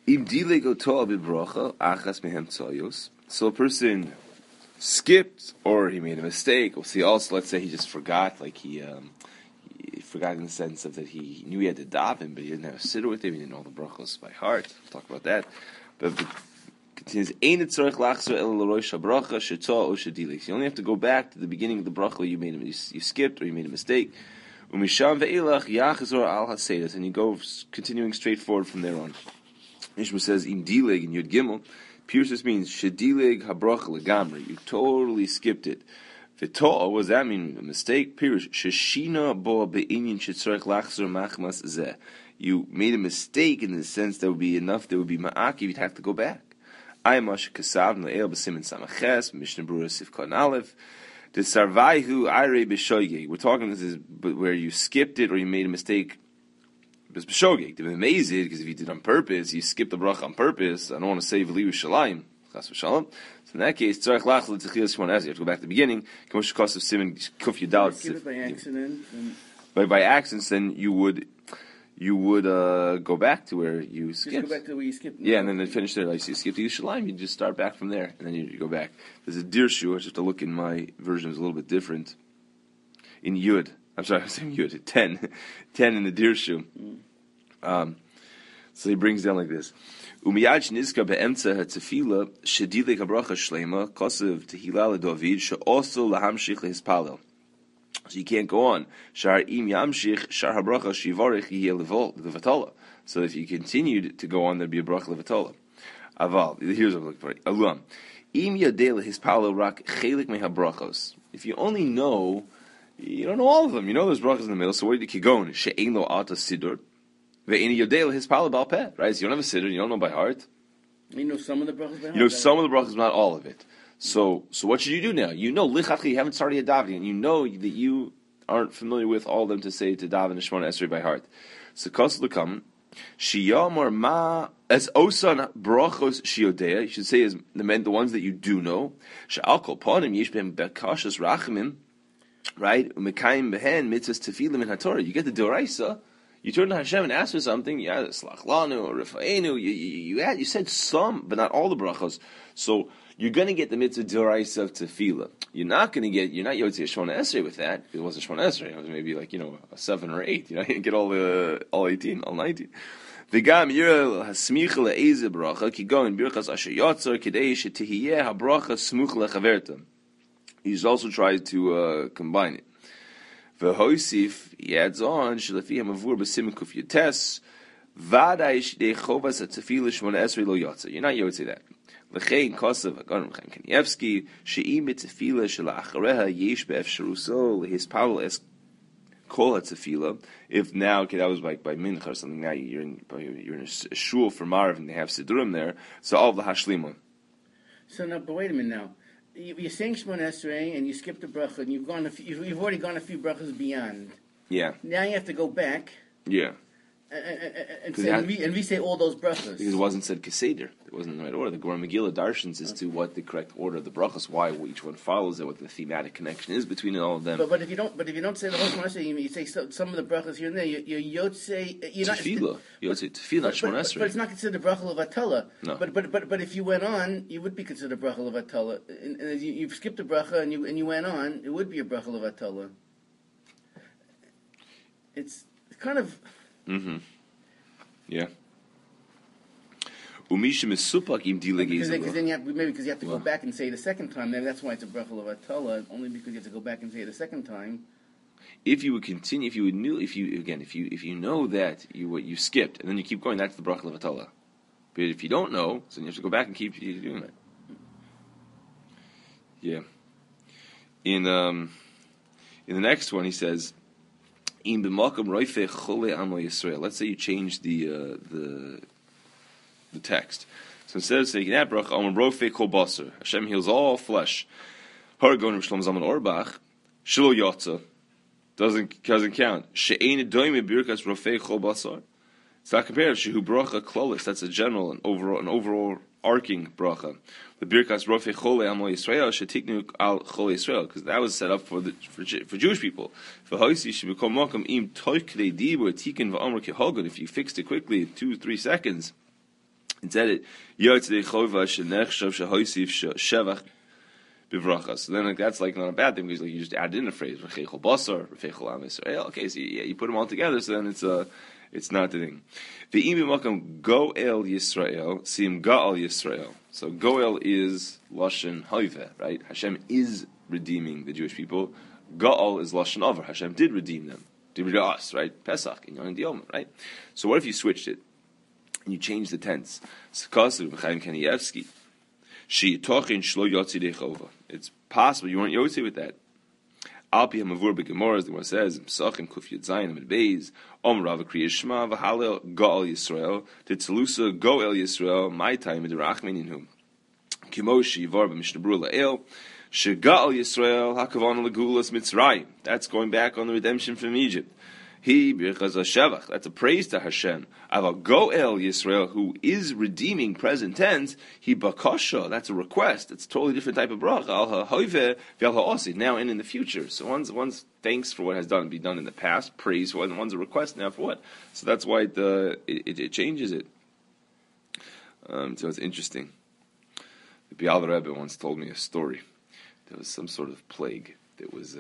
Im dilego to'ah b'bracha achas mehem tzayos. So a person skipped, or he made a mistake. We'll see also, let's say he just forgot, like he forgot in the sense of that he knew he had to daven, but he didn't have a siddur with him, he didn't know the brachos by heart. We'll talk about that. But continues, Ein tzorich lachzor el l'rosh habracha sheto'ah o shedilik. You only have to go back to the beginning of the bracha you skipped or you made a mistake. Umisham ve'elach yachzor al hasedas, and you go continuing straight forward from there on. Ishma says im dileg in Yud Gimel. Purus means shedileg habracha legamri. You totally skipped it. V'to'ah, what does that mean? A mistake? Purus sheshina bo be'inyan shetzorich lachzor machmas zeh. You made a mistake in the sense that would be enough. There would be ma'akiv. You'd have to go back. Ayamash kasav le'el b'simin samaches Mishnah Berurah Sifkon Aleph. The sarvaihu ayre b'shoyeg. We're talking this is where you skipped it or you made a mistake. It's b'shogeg. To be amazed, because if you did it on purpose, you skipped the bracha on purpose. I don't want to say v'li Yerushalayim. Chas v'shalom. So in that case, tzarich lach l'tzichilas shmon esrei. You have to go back to the beginning. Kamosh kos of simin kuf yudal. Skip it by accident. By accident, then you would go back to where you skipped. Just go back to where you skipped. Yeah, and then finish there. Like, so you skip to Yerushalayim, you just start back from there, and then you go back. There's a dirshu. I just have to look in my version. It's a little bit different. In Yud, I'm sorry, I'm saying Yud. 10 in the dirshu. So he brings down like this. Umiyad shnizka be'emtza ha'tefila shedilek habracha shlema kosev tehila leDavid she'oso lahamshich lehispalel. So you can't go on. Shar im yamshich shar habracha shivarich yeh levatola. So if you continued to go on, there'd be a bracha levatola. Aval, here's what I'm looking for. Aluam. Im yadeh lehispalel rak chelik mehabrachos. If you only know, you don't know all of them. You know there's brachas in the middle, so where did you go on? She'ein lo ata siddur. Ve'eni yodei lehispalel bal peh. Right? So you don't have a siddur, you don't know by heart. You know some of the brachas by heart. You know some of the brachas, not all of it. So what should you do now? You know, lichatchi, you haven't started yet davening, and you know that you aren't familiar with all of them to say to daven the Shemona Esrei by heart. So kos l'kam, shiyamor ma as osan brachos shiyodea. You should say as the ones that you do know. She'al kol panim yesh b'hem bekashas rachamim, right? Umekayim behen mitzvahs tefilim in haTorah. You get the doraisa. You turn to Hashem and ask for something. Yeah, slach lanu or rifaenu. You said some, but not all the brachos. So you're going to get the mitzvah d'oraisa of tefillah. You're not yotzei Shemona Esrei with that. It wasn't Shemona Esrei. It was maybe like, a 7 or 8. You didn't get all 18, all 19. V'gam yirel hasmicha le'eze bracha ki go in birchas asher yotzar kidei shetihiyeh habracha smuch lechaverta. He's also tried to combine it. V'hoisif, he adds on, shelefi hamavur b'simin kuf yotes v'adai shdei chovas atefillah Shemona Esrei lo yotzar. You're not yotzei that. L'chein kosav agon Chaim Kanievsky she'im b'tefila shelachareha yesh be'efsharuso lehispalel es kol ha'tefila. If now, that was like by mincha or something. Now you're in a shul for Marav and they have siddurim there. So all of the hashlimon. So now, but wait a minute now. You're saying Shemona Esrei and you skipped the bracha and you've already gone a few brachas beyond. Yeah. Now you have to go back. Yeah. And we say all those brachas. Because it wasn't said Keseder. It wasn't in the right order. The Gemara Megillah darshans as to what the correct order of the brachas, why each one follows it, what the thematic connection is between all of them. But if you don't say the whole Shemona Esrei, you say some of the brachas here and there. You're yotzei. Tefillah, Tefillah, not Shemona Esrei. But it's not considered bracha levatala. No. But if you went on, you would be considered bracha levatala. And you've skipped a bracha and you went on, it would be a bracha levatala. It's kind of. Mm-hmm. Yeah. Umishim is supak im Because then you have to go back and say it a second time. Maybe that's why it's a bracha levatala. Only because you have to go back and say it a second time. If you would continue, if you know that you skipped and then you keep going, that's the bracha levatala. But if you don't know, so you have to go back and keep doing it. Yeah. In the next one, he says. Let's say you change the text. So instead of saying that bracha, Hashem heals all flesh. Doesn't count. It's not compared. Shehu bracha klolis. That's a general, an overall arcing bracha. The birkas rofei chole amo Yisrael shetiknu al chole Yisrael, because that was set up for Jewish people. For hoisi should become makam im toikre dibur tikin va'amr kehogod. If you fixed it quickly, 2-3 seconds, Instead, it Yotzei Chova Shenechshav Shehoisif Shevach Bivrachas. So then that's like not a bad thing because like you just add in a phrase Rechechol Basar, Rechechol Am Yisrael. Okay, so you put them all together, so then it's not the thing. Ve'im b'makam Goel Yisrael, Sim Gaal Yisrael. So Goel is Lashon Hoiveh, right? Hashem is redeeming the Jewish people. Gaal is Lashon Over. Hashem did redeem them. Did redeem us, right? Pesach, in Yom Diyom, right? So what if you switched it? And you change the tense. It's possible you weren't yotzi with that. Alpi hamavur begemoras, the one says, Pesachim kuf yud zayin amid beis, Rava kriya shema v'halel go'al Yisrael, titzalusa go'el Yisrael, my time midrachmin inhum. Kimoshi yivar b'mishnah berurah la'el, she'ga'al Yisrael hakavana legulas Mitzrayim. That's going back on the redemption from Egypt. He birchas hashevach. That's a praise to Hashem. Aval goel Yisrael, who is redeeming present tense. He bakasha. That's a request. It's a totally different type of bracha. Al ha'hoiveh v'al ha'osid. Now and in the future. So one's thanks for what has been done in the past. Praise for what, and one's a request now for what. So that's why it changes it. So it's interesting. The Bial Rebbe once told me a story. There was some sort of plague. There was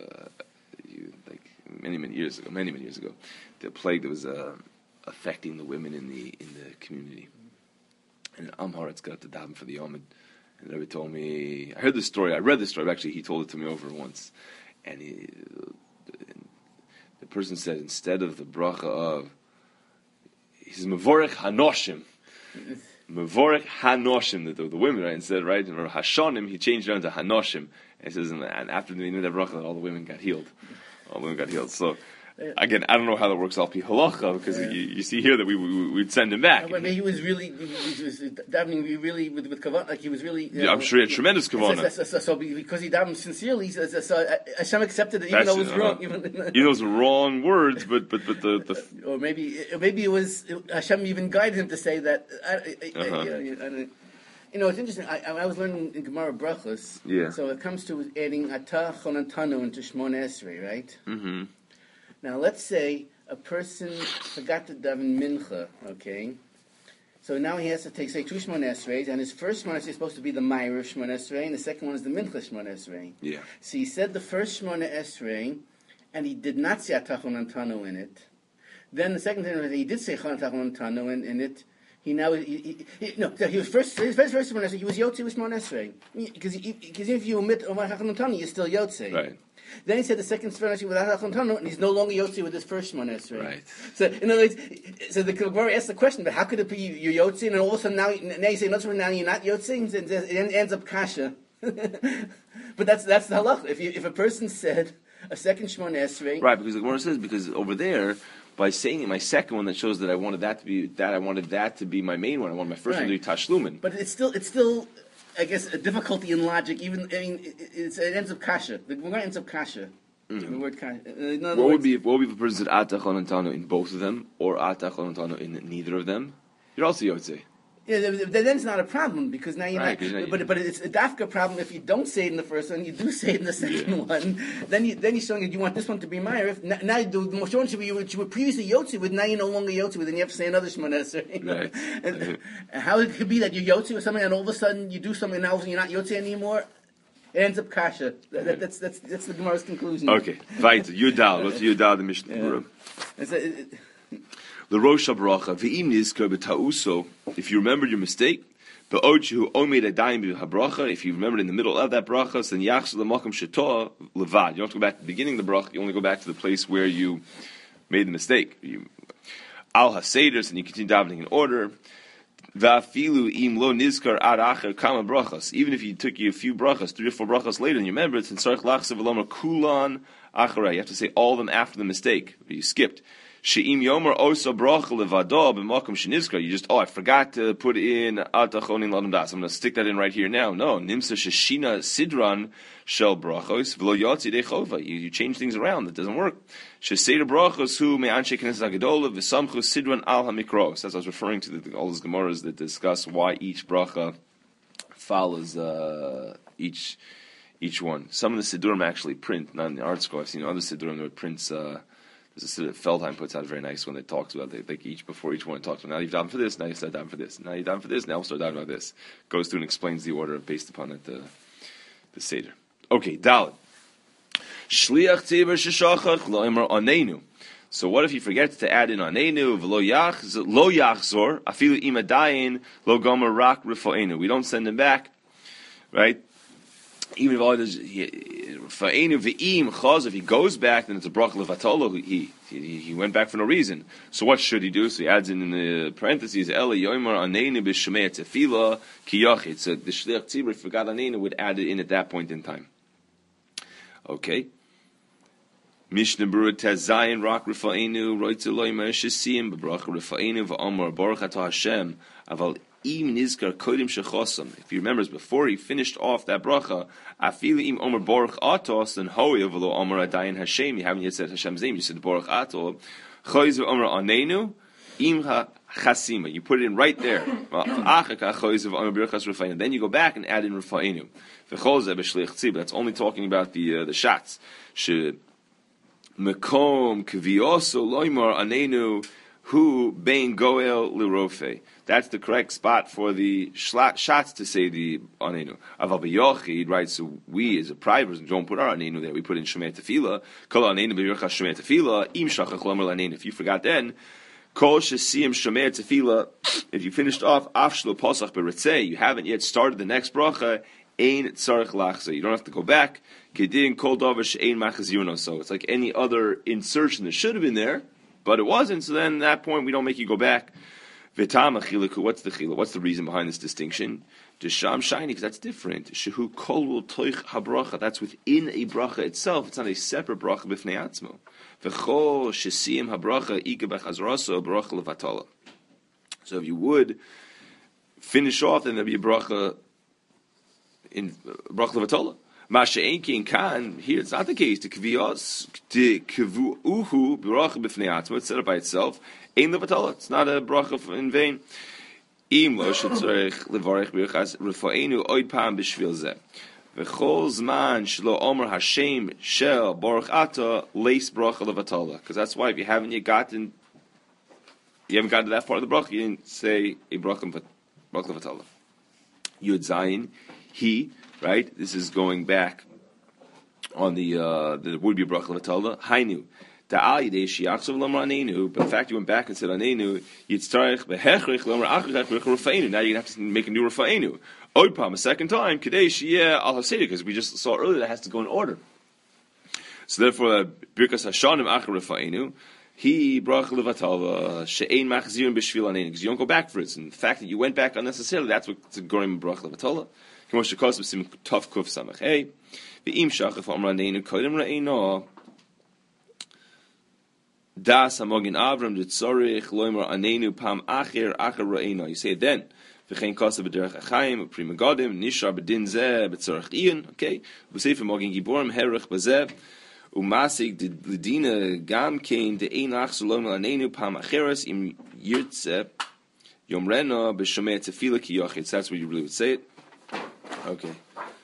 many years ago, the plague that was affecting the women in the community. And Amharitz got to daven for the Yomid. And the Rebbe told me, I heard this story, I read this story, actually he told it to me over once. And the person said, instead of the bracha of, he says, Mevorech Hanoshim. Mevorech Hanoshim, the women, right? Instead, right? And Hashonim, he changed it on to Hanoshim. And he says, and after the that bracha, all the women got healed. So, again, I don't know how that works out halacha because you see here that we'd send him back. But he was davening really with kavanah, like he was really. I'm sure he had tremendous kavanah. So because he davened sincerely, so Hashem accepted it, even though it was wrong. Even though it was wrong words, but the or maybe it was Hashem even guided him to say that. It's interesting. I was learning in Gemara Brachos. Yeah. So it comes to adding Atah Chonantanu into Shmona Esrei, right? Mm-hmm. Now let's say a person forgot to daven Mincha, okay? So now he has to say two Shmona Esreis, and his first Shmona Esrei is supposed to be the Ma'ariv Shmona Esrei, and the second one is the Mincha Shmona Esrei. Yeah. So he said the first Shmona Esrei, and he did not say Atah Chonantanu in it. Then the second time he did say Atah Chonantanu in it. He was first Shmona Esrei, he was Yotze with Shmona Esrei. Because if you omit Omar HaChanantanu, you're still Yotze. Right. Then he said the second Shmona Esrei with HaChanantanu, and he's no longer Yotze with his first Shmona Esrei. Right. So, in other words, the Gemara asks the question, but how could it be you're Yotze, and all of a sudden now you say, now you're not Yotze, and it ends up Kasha. But that's the halach. If a person said a second Shmona Esrei... Right, because the Gemara says, because over there... By saying it, my second one that shows that I wanted that to be my main one. I wanted my first one to be Tashlumin. But it's still, I guess, a difficulty in logic. It ends up kasha. The Gemara ends up kasha. Mm-hmm. The word kasha. What would be if the person said Atah Chonantanu in both of them, or Atah Chonantanu in neither of them? You're also Yotze. Yeah, then it's not a problem because now you're right, not. But it's a dafka problem if you don't say it in the first one, you do say it in the second one. Then you're showing that you want this one to be Ma'ariv. Now the Moshe should be you were previously Yotze with. Now you're no longer Yotze with, and you have to say another Shmona Esrei. Right. And how it could be that you're Yotze with something, and all of a sudden you do something, and now you're not Yotze anymore. It ends up kasha. That's the Gemara's conclusion. Okay, right. Yudal. What's Yudal? The Mishnah. The Rosh HaBracha, V'im Nizkar B'Ta'uso, if you remembered your mistake, B'Ochu Omed Adayim B'Habracha, if you remembered in the middle of that bracha, then Yachs L'Makam Shetoah Levad. You don't have to go back to the beginning of the bracha, you only go back to the place where you made the mistake. Al HaSeders, and you continue davening in order. V'Afilu Im Lo Nizkar Ad Acher Kama Brachas. Even if you took you a few brachas, 3 or 4 brachas later, and you remember it, and Tzarech Lachsev V'Lomer Kulan Acharei. You have to say all of them after the mistake, or you skipped. She'im yomer osa bracha levado b'makom shenizkar. You just, I forgot to put in atachonin ladam das. I'm going to stick that in right here now. No, nimsa sheshina sidran shel brachos v'lo yotzi dechova. You change things around. That doesn't work. Sheseder brachos hu me'anshe knesset hagadola v'samchu sidran al hamikros. As I was referring to all those gemaras that discuss why each bracha follows each one. Some of the sidurim actually print, not in the art school. I've seen other sidurim that prints There's a sort of Feldheim puts out very nice when they talks about before each one talks about now you've done for this, now you start down for this, now you've done for this, now we'll start down about this. Goes through and explains the order based upon it, the Seder. Okay, Dalet. Shliach tzibur sheshachach lo imar anenu. So what if he forgets to add in anenu v'lo yachzor afilu imadayin lo gomer rak rifoenu? We don't send him back, right? Even if all does fa'enu v'im chaz, if he goes back, then it's a bracha levatolo. He went back for no reason. So what should he do? So he adds in the parentheses Ela yomer anenu b'shemei tefila ki yachid. So the shliach tzibur forgot anenu would add it in at that point in time. Okay. Mishnah Berurah Tezayin Rak Rifa'enu Roitze Loimer Shesiyim B'Bracha Rifa'enu V'Amar Baruch Atah Hashem Aval Im Nizkar Kodim Shechosam. If he remembers before he finished off that bracha, Afili Im Omer Baruch Atos, then Hoi Avalo Omer Adayin Hashem. You haven't yet said Hashem's name. You said Baruch Ato. Choiz Omer Anenu Im Chasima. You put it in right there. Then you go back and add in Rifa'enu. That's only talking about the shots. Mekom kvioso loimar anenu hu bein goel lirofe. That's the correct spot for the shots to say the anenu. Aval b'yochid, right? So we as a private person don't put our anenu there. We put in shemei tefila. Kol anenu b'yirchas shemei tefila. Im shachach lomer anenu. If you forgot then, kol shesiyim shemei tefila. If you finished off afshlo posach beritzei, you haven't yet started the next bracha. Ein tzarich lachza. You don't have to go back. Kedin kol davar she'ein machazirno. So it's like any other insertion that should have been there, but it wasn't. So then at that point we don't make you go back. V'tam achilaku. What's the chila? What's the reason behind this distinction? Desham shiny, because that's different. Shehu kol will toich habracha. That's within a bracha itself. It's not a separate bracha b'fnei atzmo. V'chol shesiyim habracha ika b'chazraso bracha levatala. So if you would finish off, then there'd be a bracha in bracha levatola. Masha'enkin kan, here it's not the case. The kvios, the kvu uhu bracha b'fnei atzmo. It's set up by itself. Ein levatola. It's not a bracha in vain. Im lo shetzorech levarech birchas refaenu oid pam b'shvil zeh. V'chol zman shelo omer Hashem shel baruch ata leis bracha levatola. Because that's why if you haven't gotten to that part of the bracha, you didn't say a bracha levatola. Yud Zayin. He, right? This is going back on the would be bracha levatala. Hainu da'al yidei shiachsov lomar anenu. But in fact, you went back and said anenu. Yitztarich behechrich lomar achrich rufa'enu. Now you're gonna have to make a new rufa'enu. Oidpam a second time. Kadei shiyeh al haseder, because we just saw earlier that has to go in order. So therefore, birkas hashanim achar rufa'enu. He bracha levatala she'ein machzirin b'shvil anenu, because you don't go back for it. And the fact that you went back unnecessarily, that's what's gorim bracha levatala. K'mo shekos b'sim tov kuf samach hey v'im shachaf amar anenu kodem ra'ino das hamogin avram d'tzorich loimar anenu pam acher ra'ino. You say it then. V'chein kosa b'derech achayim prima godim nishar b'din zeh b'tzorich iyon. Okay. V'seif hamogin giborim herich b'zeh umasig d'dina gam kein de'ein achzor loimar anenu pam acheres im yirtzeh yomrena b'shomei tefila ki yochid. That's what you really would say it. Okay.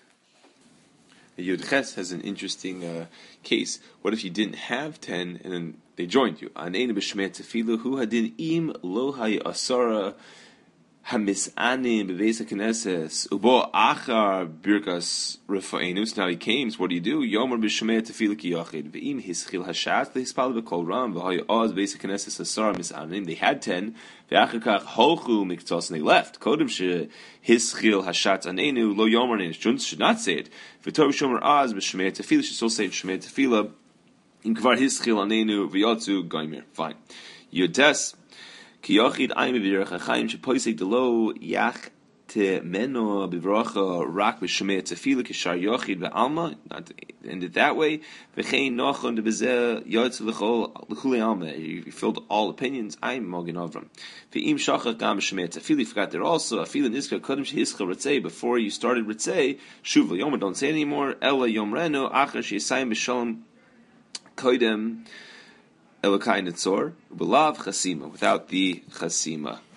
Yud Ches has an interesting case. What if you didn't have 10 and then they joined you? Aneinu b'shmei tefilu hu hadin im lo hay asara hamisanim bebeis haKnesses ubo achar birkas refaenu. So now he came. So what do? Yomer b'shmei tefilu ki yachid ve'im hischil hashat lehispal b'kol ram v'hay oz beis haKnesses asara misanim. They had 10. Ve'achar kach hochu miktos, and they left. Kodem she hischil hashat anenu lo yomer anenu. Shouldn't should not say it. V'tov shomer az b'shmei tefilu. Should still say it shmei tefila. In kvar hischil anenu v'yotzu goymer. Fine. Yodes. Ki yochid ayim b'dirach hachayim shepoisek delo yach te meno b'vracha rak b'shemei tefila kishar yochid v'alma. Not end it that way. V'chein nochon debezeh yotz l'chulei alma. You filled all opinions. Ayim mogin avram. V'im shachach gam b'shemei tefila. You forgot there also. Afila nizka kodem shehischa ritzei. Before you started ritzei, shuv l'yomer, don't say it anymore. Ela yomreno achar sheyisayim b'shalom kodem Elokai Netzor, Belav Chasima, without the Chasima.